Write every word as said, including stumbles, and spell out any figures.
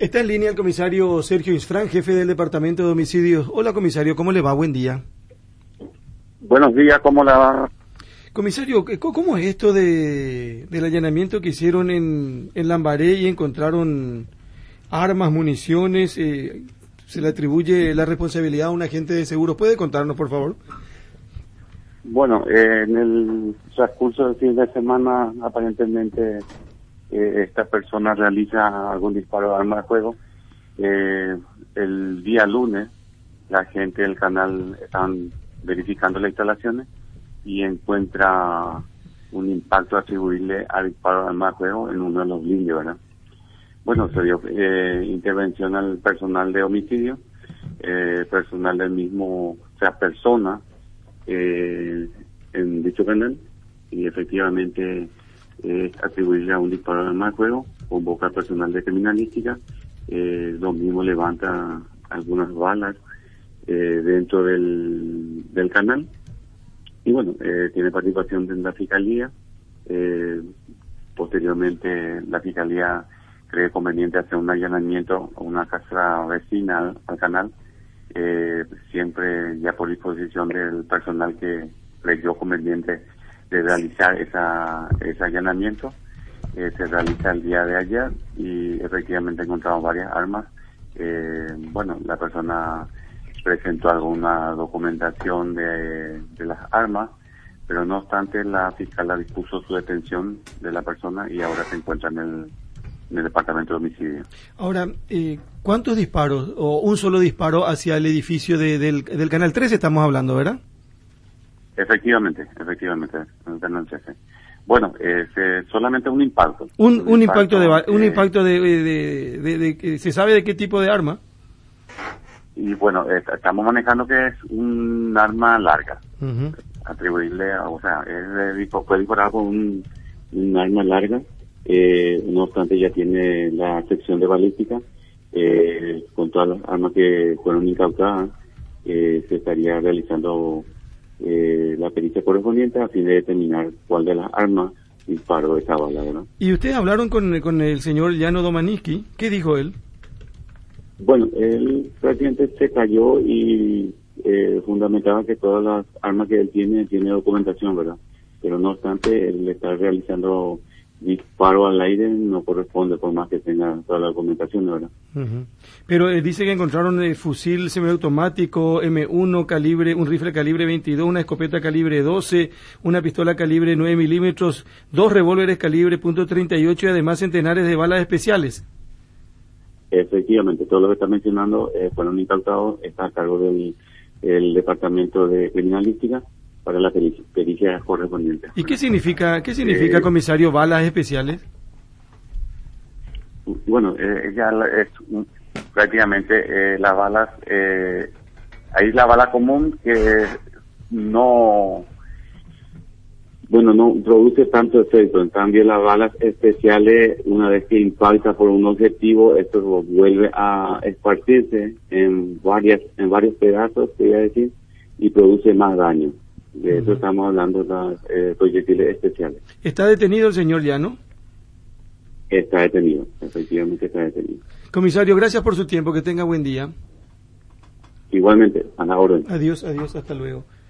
Está en línea el comisario Sergio Isfrán, jefe del Departamento de Homicidios. Hola, comisario, ¿cómo le va? Buen día. Buenos días, ¿cómo le va? Comisario, ¿cómo es esto de del allanamiento que hicieron en, en Lambaré y encontraron armas, municiones? Eh, ¿Se le atribuye la responsabilidad a un agente de seguros? ¿Puede contarnos, por favor? Bueno, eh, en el transcurso del fin de semana, aparentemente, eh, esta persona realiza algún disparo de arma de fuego. Eh, el día lunes, la gente del canal están verificando las instalaciones y encuentra un impacto atribuible al disparo de arma de fuego en uno de los blindes, ¿verdad? Bueno, se dio eh, intervención al personal de homicidio, eh, personal del mismo, o sea, persona, eh, en dicho canal, y efectivamente eh, atribuirle a un disparo de arma de fuego, convoca al personal de criminalística, eh, lo mismo levanta algunas balas eh, dentro del, del canal, y bueno, eh, tiene participación de la Fiscalía. Eh, posteriormente la Fiscalía cree conveniente hacer un allanamiento a una casa vecina al, al canal, eh, siempre ya por disposición del personal que creyó conveniente de realizar esa ese allanamiento. Eh, se realiza el día de ayer y efectivamente encontramos varias armas. Eh, bueno, la persona presentó alguna documentación de, de las armas, pero no obstante la fiscal dispuso su detención de la persona y ahora se encuentra en el, en el departamento de homicidio. Ahora, eh, ¿cuántos disparos o un solo disparo hacia el edificio de, del, del Canal trece estamos hablando, verdad? Efectivamente, efectivamente, en el Canal trece. Bueno, eh, se, solamente un impacto. Un, un, un impacto, impacto de, un eh, impacto de, de, de, de, de, de, ¿se sabe de qué tipo de arma? Y bueno, eh, estamos manejando que es un arma larga. Uh-huh. Atribuirle, a, o sea, es, fue disparado con un, un arma larga, eh, no obstante ya tiene la sección de balística, eh, con todas las armas que fueron incautadas, eh, se estaría realizando eh, la pericia correspondiente a fin de determinar cuál de las armas disparó esa bala, ¿verdad? ¿Y ustedes hablaron con, con el señor Llano Domaniski? ¿Qué dijo él? Bueno, él prácticamente se cayó y eh, fundamentaba que todas las armas que él tiene, tiene documentación, ¿verdad? Pero no obstante, él está realizando disparo al aire, no corresponde por más que tenga toda la documentación, ¿verdad? Uh-huh. Pero eh, dice que encontraron el fusil semiautomático eme uno calibre, un rifle calibre veintidós, una escopeta calibre doce, una pistola calibre nueve milímetros, dos revólveres calibre punto treinta y ocho y además centenares de balas especiales. Efectivamente, todo lo que está mencionando eh, fueron incautados, está a cargo del el Departamento de Criminalística para la pericia, pericia correspondiente. ¿Y qué significa, qué significa, eh, comisario, balas especiales? Bueno, eh, ya es prácticamente eh, las balas, eh, hay la bala común que no... Bueno, no produce tanto efecto, en cambio las balas especiales, una vez que impacta por un objetivo, esto vuelve a esparcirse en varias, en varios pedazos, quería decir, y produce más daño. De eso uh-huh. estamos hablando de los eh, proyectiles especiales. ¿Está detenido el señor Llano? Está detenido, efectivamente está detenido. Comisario, gracias por su tiempo, que tenga buen día. Igualmente, a la orden. Adiós, adiós, hasta luego.